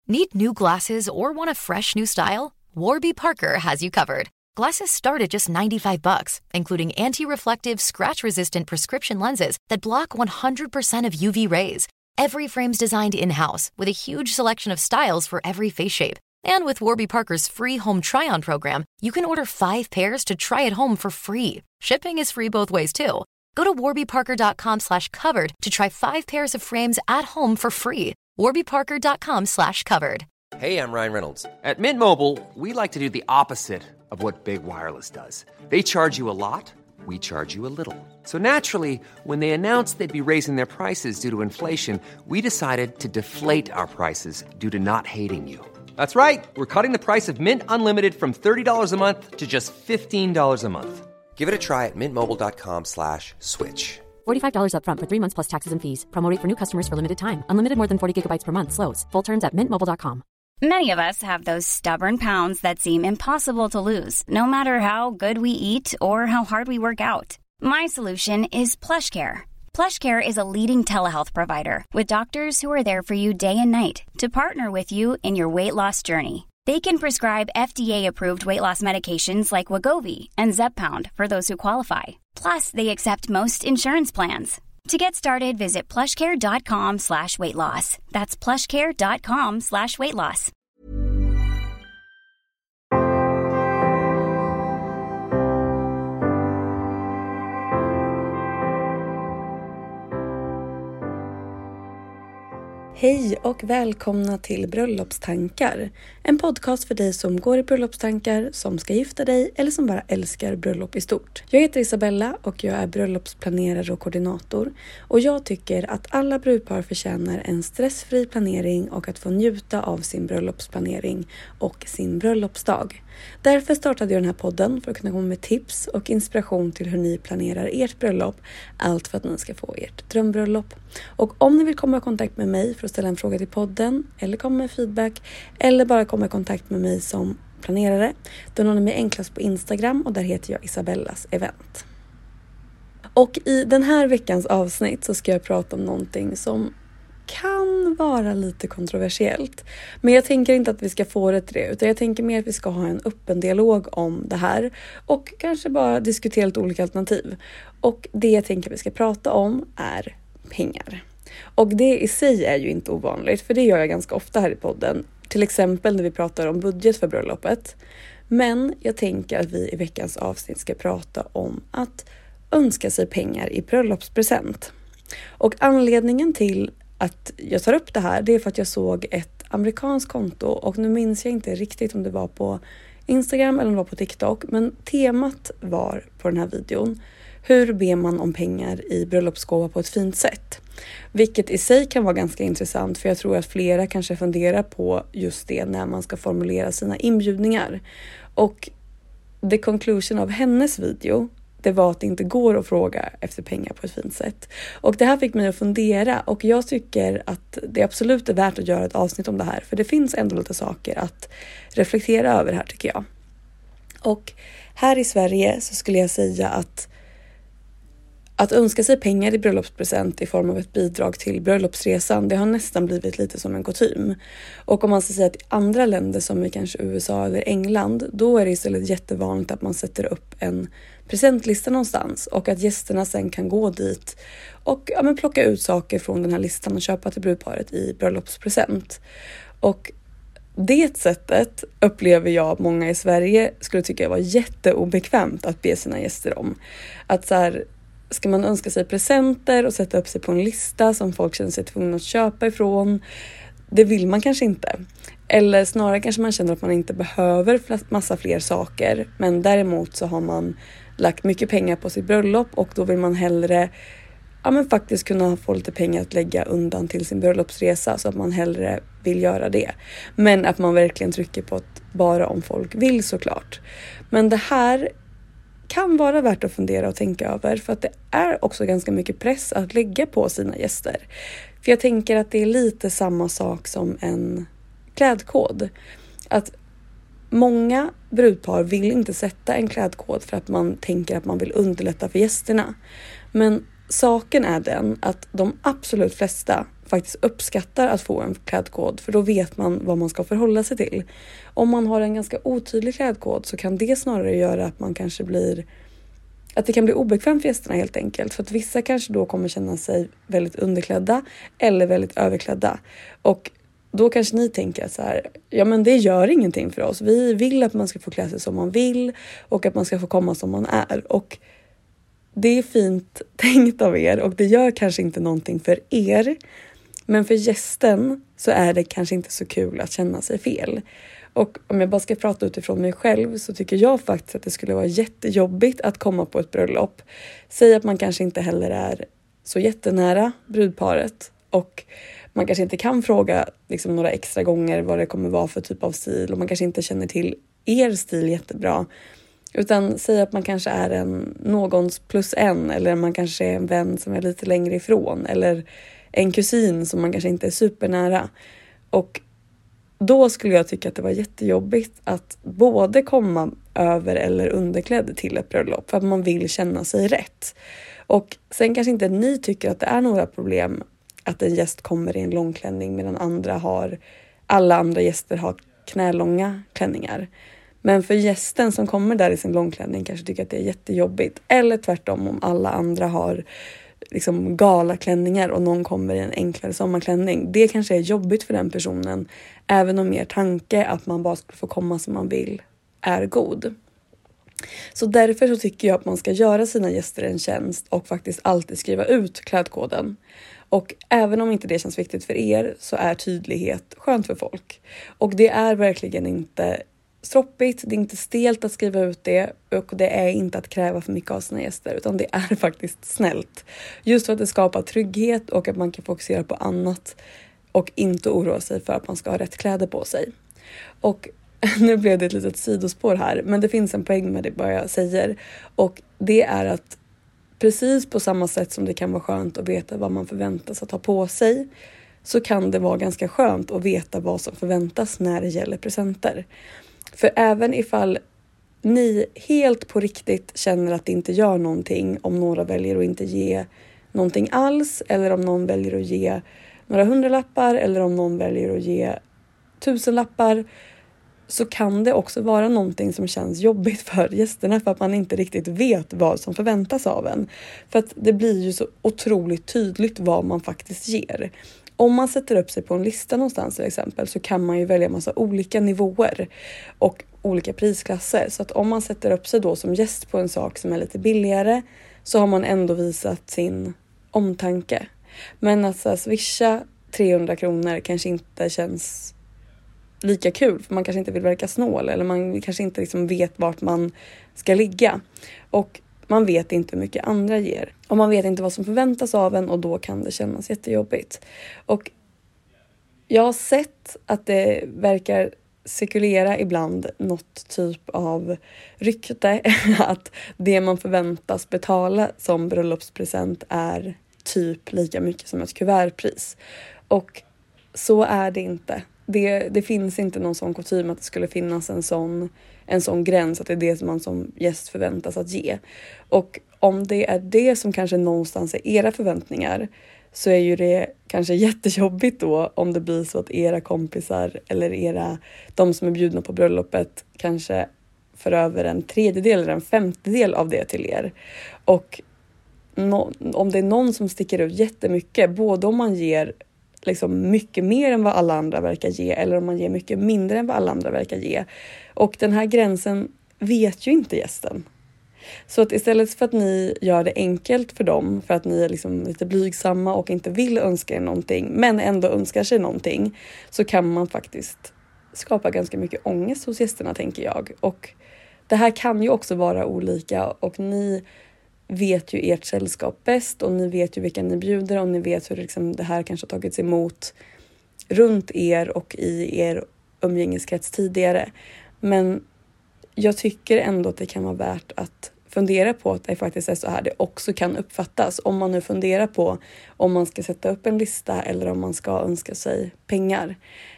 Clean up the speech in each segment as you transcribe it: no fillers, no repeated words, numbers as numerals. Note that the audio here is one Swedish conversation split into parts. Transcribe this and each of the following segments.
Need new glasses or want a fresh new style? Warby Parker has you covered. Glasses start at just $95, including anti-reflective, scratch-resistant prescription lenses that block 100% of UV rays. Every frame's designed in-house with a huge selection of styles for every face shape. And with Warby Parker's free home try-on program, you can order 5 pairs to try at home for free. Shipping is free both ways, too. Go to warbyparker.com/covered to try 5 pairs of frames at home for free. warbyparker.com/covered. Hey, I'm Ryan Reynolds. At Mint Mobile, we like to do the opposite of what Big Wireless does. They charge you a lot, we charge you a little. So naturally, when they announced they'd be raising their prices due to inflation, we decided to deflate our prices due to not hating you. That's right. We're cutting the price of Mint Unlimited from $30 a month to just $15 a month. Give it a try at mintmobile.com/switch. $45 up front for 3 months plus taxes and fees. Promo rate for new customers for limited time. Unlimited more than 40 gigabytes per month. Slows full terms at mintmobile.com. Many of us have those stubborn pounds that seem impossible to lose, no matter how good we eat or how hard we work out. My solution is PlushCare. PlushCare is a leading telehealth provider with doctors who are there for you day and night to partner with you in your weight loss journey. They can prescribe FDA-approved weight loss medications like Wegovy and Zepbound for those who qualify. Plus, they accept most insurance plans. To get started, visit plushcare.com/weightloss. That's plushcare.com/weightloss. Hej och välkomna till Bröllopstankar. En podcast för dig som går i bröllopstankar, som ska gifta dig eller som bara älskar bröllop i stort. Jag heter Isabella och jag är bröllopsplanerare och koordinator. Och jag tycker att alla brudpar förtjänar en stressfri planering och att få njuta av sin bröllopsplanering och sin bröllopsdag. Därför startade jag den här podden för att kunna komma med tips och inspiration till hur ni planerar ert bröllop. Allt för att ni ska få ert drömbröllop. Och om ni vill komma i kontakt med mig för att ställa en fråga till podden eller komma med feedback eller bara komma i kontakt med mig som planerare, då når ni mig enklast på Instagram och där heter jag Isabellas event. Och i den här veckans avsnitt så ska jag prata om någonting som kan vara lite kontroversiellt. Men jag tänker inte att vi ska få det till det, utan jag tänker mer att vi ska ha en öppen dialog om det här och kanske bara diskutera lite olika alternativ. Och det jag tänker att vi ska prata om är pengar. Och det i sig är ju inte ovanligt, för det gör jag ganska ofta här i podden. Till exempel när vi pratar om budget för bröllopet. Men jag tänker att vi i veckans avsnitt ska prata om att önska sig pengar i bröllopspresent. Och anledningen till att jag tar upp det här, det är för att jag såg ett amerikanskt konto och nu minns jag inte riktigt om det var på Instagram eller om det var på TikTok, men temat var på den här videon: hur ber man om pengar i bröllopsgåva på ett fint sätt? Vilket i sig kan vara ganska intressant, för jag tror att flera kanske funderar på just det när man ska formulera sina inbjudningar. Och the conclusion av hennes video, det var att det inte går att fråga efter pengar på ett fint sätt. Och det här fick mig att fundera, och jag tycker att det absolut är värt att göra ett avsnitt om det här. För det finns ändå lite saker att reflektera över här, tycker jag. Och här i Sverige så skulle jag säga att önska sig pengar i bröllopspresent i form av ett bidrag till bröllopsresan, det har nästan blivit lite som en kutym. Och om man ska säga att i andra länder som i kanske USA eller England, då är det istället jättevanligt att man sätter upp en presentlista någonstans och att gästerna sen kan gå dit och plocka ut saker från den här listan och köpa till brudparet i bröllopspresent. Och det sättet upplever jag att många i Sverige skulle tycka var jätteobekvämt att be sina gäster om. Att så här, ska man önska sig presenter och sätta upp sig på en lista som folk känner sig tvungna att köpa ifrån? Det vill man kanske inte. Eller snarare kanske man känner att man inte behöver massa fler saker. Men däremot så har man lagt mycket pengar på sitt bröllop och då vill man hellre faktiskt kunna få lite pengar att lägga undan till sin bröllopsresa, så att man hellre vill göra det. Men att man verkligen trycker på att bara om folk vill, såklart. Men det här kan vara värt att fundera och tänka över, för att det är också ganska mycket press att lägga på sina gäster. För jag tänker att det är lite samma sak som en klädkod. Att många brudpar vill inte sätta en klädkod för att man tänker att man vill underlätta för gästerna. Men saken är den att de absolut flesta faktiskt uppskattar att få en klädkod, för då vet man vad man ska förhålla sig till. Om man har en ganska otydlig klädkod så kan det snarare göra att man kanske att det kan bli obekvämt för gästerna helt enkelt. För att vissa kanske då kommer känna sig väldigt underklädda eller väldigt överklädda. Och då kanske ni tänker så här, ja men det gör ingenting för oss. Vi vill att man ska få klä sig som man vill och att man ska få komma som man är. Och det är fint tänkt av er och det gör kanske inte någonting för er. Men för gästen så är det kanske inte så kul att känna sig fel. Och om jag bara ska prata utifrån mig själv så tycker jag faktiskt att det skulle vara jättejobbigt att komma på ett bröllop. Säg att man kanske inte heller är så jättenära brudparet och man kanske inte kan fråga liksom några extra gånger vad det kommer vara för typ av stil och man kanske inte känner till er stil jättebra. Utan säg att man kanske är någons plus en eller man kanske är en vän som är lite längre ifrån eller en kusin som man kanske inte är supernära. Och då skulle jag tycka att det var jättejobbigt att både komma över eller underklädd till ett bröllop för att man vill känna sig rätt. Och sen kanske inte ni tycker att det är några problem att en gäst kommer i en långklänning medan alla andra gäster har knälånga klänningar. Men för gästen som kommer där i sin långklänning kanske tycker att det är jättejobbigt. Eller tvärtom om alla andra har liksom galaklänningar och någon kommer i en enklare sommarklänning. Det kanske är jobbigt för den personen. Även om er tanke att man bara ska få komma som man vill är god. Så därför så tycker jag att man ska göra sina gäster en tjänst och faktiskt alltid skriva ut klädkoden. Och även om inte det känns viktigt för er så är tydlighet skönt för folk. Och det är verkligen inte stroppigt, det är inte stelt att skriva ut det och det är inte att kräva för mycket av sina gäster utan det är faktiskt snällt. Just för att det skapar trygghet och att man kan fokusera på annat och inte oroa sig för att man ska ha rätt kläder på sig. Och nu blev det ett litet sidospår här, men det finns en poäng med det vad jag säger och det är att precis på samma sätt som det kan vara skönt att veta vad man förväntas att ha på sig så kan det vara ganska skönt att veta vad som förväntas när det gäller presenter. För även ifall ni helt på riktigt känner att det inte gör någonting om några väljer att inte ge någonting alls eller om någon väljer att ge några 100-lappar eller om någon väljer att ge 1000-lappar så kan det också vara någonting som känns jobbigt för gästerna för att man inte riktigt vet vad som förväntas av en. För att det blir ju så otroligt tydligt vad man faktiskt ger. Om man sätter upp sig på en lista någonstans till exempel så kan man ju välja massa olika nivåer och olika prisklasser. Så att om man sätter upp sig då som gäst på en sak som är lite billigare så har man ändå visat sin omtanke. Men att så swisha 300 kronor kanske inte känns lika kul för man kanske inte vill verka snål eller man kanske inte liksom vet vart man ska ligga. Och man vet inte hur mycket andra ger. Och man vet inte vad som förväntas av en och då kan det kännas jättejobbigt. Och jag har sett att det verkar cirkulera ibland något typ av rykte att det man förväntas betala som bröllopspresent är typ lika mycket som ett kuvertpris. Och så är det inte. Det finns inte någon sån kutym att det skulle finnas en sån gräns att det är det som man som gäst förväntas att ge. Och om det är det som kanske någonstans är era förväntningar så är ju det kanske jättejobbigt då om det blir så att era kompisar eller de som är bjudna på bröllopet kanske för över 1/3 eller 1/5 av det till er. Och om det är någon som sticker ut jättemycket, både om man ger liksom mycket mer än vad alla andra verkar ge eller om man ger mycket mindre än vad alla andra verkar ge. Och den här gränsen vet ju inte gästen. Så att istället för att ni gör det enkelt för dem för att ni är liksom lite blygsamma och inte vill önska er någonting men ändå önskar sig någonting så kan man faktiskt skapa ganska mycket ångest hos gästerna tänker jag. Och det här kan ju också vara olika och ni vet ju ert sällskap bäst och ni vet ju vilka ni bjuder och ni vet hur liksom det här kanske har tagits emot runt er och i er umgängeskrets tidigare. Men jag tycker ändå att det kan vara värt att fundera på att det faktiskt är så här det också kan uppfattas. Om man nu funderar på om man ska sätta upp en lista eller om man ska önska sig pengar.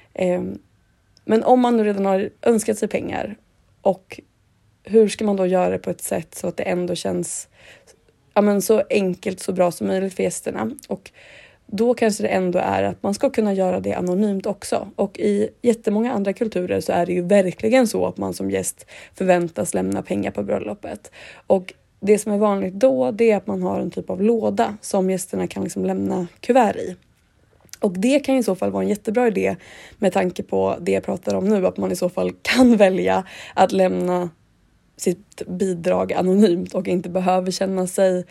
Men om man nu redan har önskat sig pengar och hur ska man då göra det på ett sätt så att det ändå känns så enkelt, så bra som möjligt för gästerna. Och då kanske det ändå är att man ska kunna göra det anonymt också. Och i jättemånga andra kulturer så är det ju verkligen så att man som gäst förväntas lämna pengar på bröllopet. Och det som är vanligt då, det är att man har en typ av låda som gästerna kan liksom lämna kuvert i. Och det kan i så fall vara en jättebra idé med tanke på det jag pratar om nu. Att man i så fall kan välja att lämna sitt bidrag anonymt och inte behöver känna sig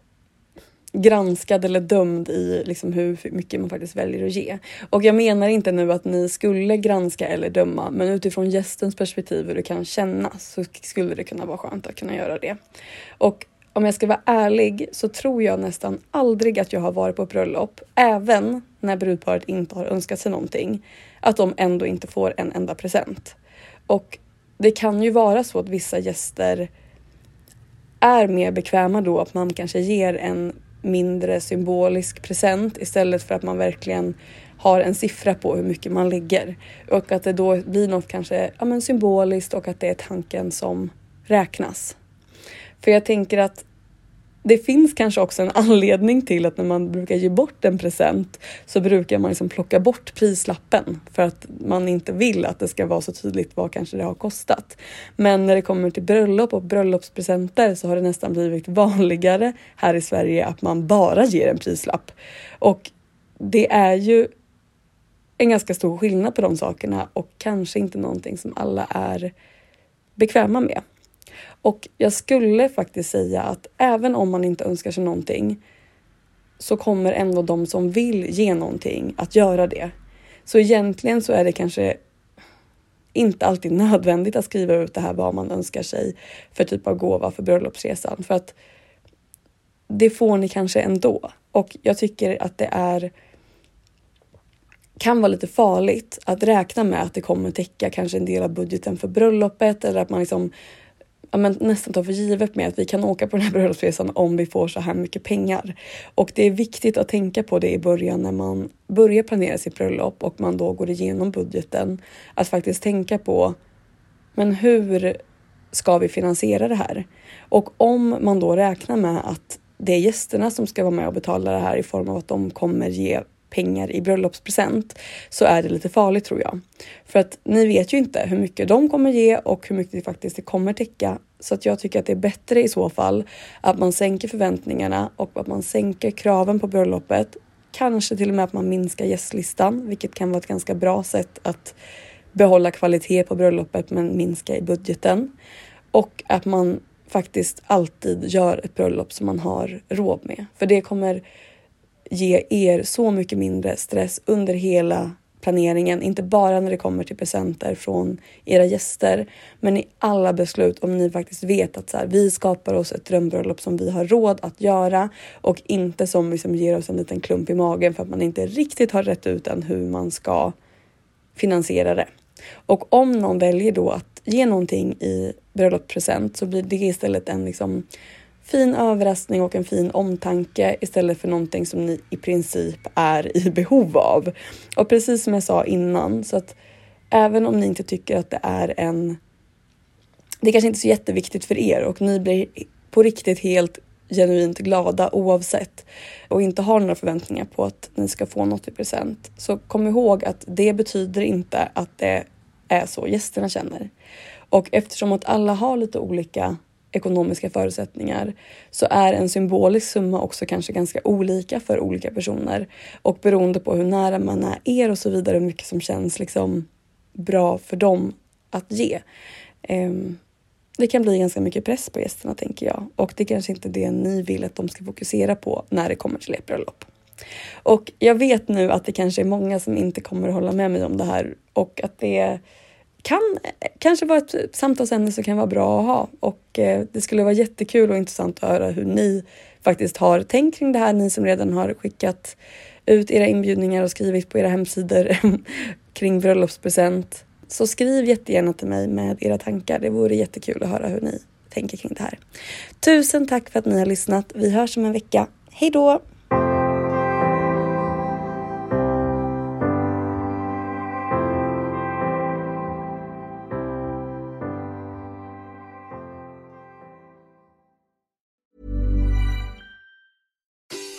granskad eller dömd i liksom hur mycket man faktiskt väljer att ge. Och jag menar inte nu att ni skulle granska eller döma, men utifrån gästens perspektiv hur det kan kännas så skulle det kunna vara skönt att kunna göra det. Och om jag ska vara ärlig så tror jag nästan aldrig att jag har varit på ett bröllop, även när brudparet inte har önskat sig någonting, att de ändå inte får en enda present. Och det kan ju vara så att vissa gäster är mer bekväma då att man kanske ger en mindre symbolisk present istället för att man verkligen har en siffra på hur mycket man lägger. Och att det då blir något kanske symboliskt och att det är tanken som räknas. För jag tänker att det finns kanske också en anledning till att när man brukar ge bort en present så brukar man liksom plocka bort prislappen för att man inte vill att det ska vara så tydligt vad kanske det har kostat. Men när det kommer till bröllop och bröllopspresenter så har det nästan blivit vanligare här i Sverige att man bara ger en prislapp. Och det är ju en ganska stor skillnad på de sakerna och kanske inte någonting som alla är bekväma med. Och jag skulle faktiskt säga att även om man inte önskar sig någonting så kommer ändå de som vill ge någonting att göra det. Så egentligen så är det kanske inte alltid nödvändigt att skriva ut det här vad man önskar sig för typ av gåva för bröllopsresan. För att det får ni kanske ändå. Och jag tycker att det kan vara lite farligt att räkna med att det kommer täcka kanske en del av budgeten för bröllopet eller att man liksom nästan tar för givet med att vi kan åka på den här bröllopsresan om vi får så här mycket pengar. Och det är viktigt att tänka på det i början när man börjar planera sitt bröllop och man då går igenom budgeten. Att faktiskt tänka på, men hur ska vi finansiera det här? Och om man då räknar med att det är gästerna som ska vara med och betala det här i form av att de kommer ge pengar i bröllopspresent så är det lite farligt tror jag. För att ni vet ju inte hur mycket de kommer ge och hur mycket det faktiskt kommer täcka. Så att jag tycker att det är bättre i så fall att man sänker förväntningarna och att man sänker kraven på bröllopet. Kanske till och med att man minskar gästlistan, vilket kan vara ett ganska bra sätt att behålla kvalitet på bröllopet men minska i budgeten. Och att man faktiskt alltid gör ett bröllop som man har råd med. För det kommer ge er så mycket mindre stress under hela planeringen. Inte bara när det kommer till presenter från era gäster. Men i alla beslut om ni faktiskt vet att så här, vi skapar oss ett drömbröllop som vi har råd att göra. Och inte som liksom ger oss en liten klump i magen för att man inte riktigt har rätt ut än hur man ska finansiera det. Och om någon väljer då att ge någonting i bröllopspresent så blir det istället en liksom fin överraskning och en fin omtanke istället för någonting som ni i princip är i behov av. Och precis som jag sa innan, så att även om ni inte tycker att det är det kanske inte är så jätteviktigt för er och ni blir på riktigt helt genuint glada oavsett och inte har några förväntningar på att ni ska få något i present, så kom ihåg att det betyder inte att det är så gästerna känner. Och eftersom att alla har lite olika ekonomiska förutsättningar så är en symbolisk summa också kanske ganska olika för olika personer. Och beroende på hur nära man är er och så vidare, hur mycket som känns liksom bra för dem att ge. Det kan bli ganska mycket press på gästerna tänker jag. Och det är kanske inte det ni vill att de ska fokusera på när det kommer till ert bröllop. Och jag vet nu att det kanske är många som inte kommer att hålla med mig om det här. Och att det kan kanske vara ett samtalsämne som kan vara bra att ha. Och det skulle vara jättekul och intressant att höra hur ni faktiskt har tänkt kring det här. Ni som redan har skickat ut era inbjudningar och skrivit på era hemsidor kring bröllopspresent. Så skriv jättegärna till mig med era tankar. Det vore jättekul att höra hur ni tänker kring det här. Tusen tack för att ni har lyssnat. Vi hörs om en vecka. Hej då!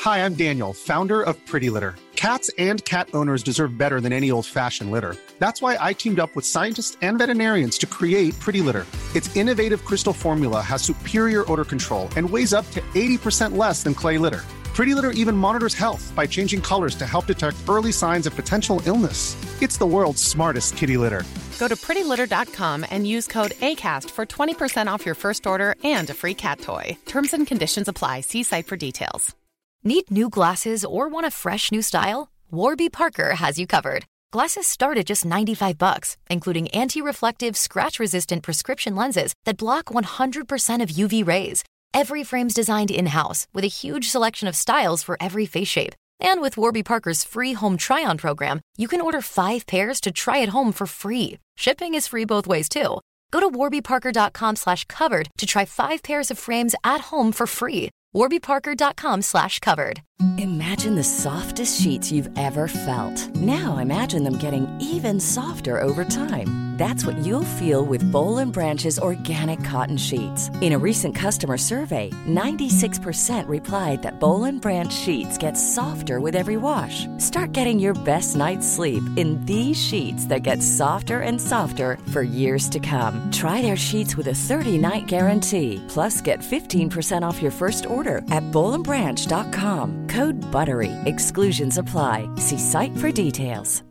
Hi, I'm Daniel, founder of Pretty Litter. Cats and cat owners deserve better than any old-fashioned litter. That's why I teamed up with scientists and veterinarians to create Pretty Litter. Its innovative crystal formula has superior odor control and weighs up to 80% less than clay litter. Pretty Litter even monitors health by changing colors to help detect early signs of potential illness. It's the world's smartest kitty litter. Go to prettylitter.com and use code ACAST for 20% off your first order and a free cat toy. Terms and conditions apply. See site for details. Need new glasses or want a fresh new style? Warby Parker has you covered. Glasses start at just $95, including anti-reflective, scratch-resistant prescription lenses that block 100% of UV rays. Every frame's designed in-house with a huge selection of styles for every face shape. And with Warby Parker's free home try-on program, you can order 5 pairs to try at home for free. Shipping is free both ways, too. Go to warbyparker.com/covered to try 5 pairs of frames at home for free. warbyparker.com/covered. Imagine the softest sheets you've ever felt. Now imagine them getting even softer over time. That's what you'll feel with Boll & Branch's organic cotton sheets. In a recent customer survey, 96% replied that Boll & Branch sheets get softer with every wash. Start getting your best night's sleep in these sheets that get softer and softer for years to come. Try their sheets with a 30-night guarantee. Plus, get 15% off your first order at bollandbranch.com. Code BUTTERY. Exclusions apply. See site for details.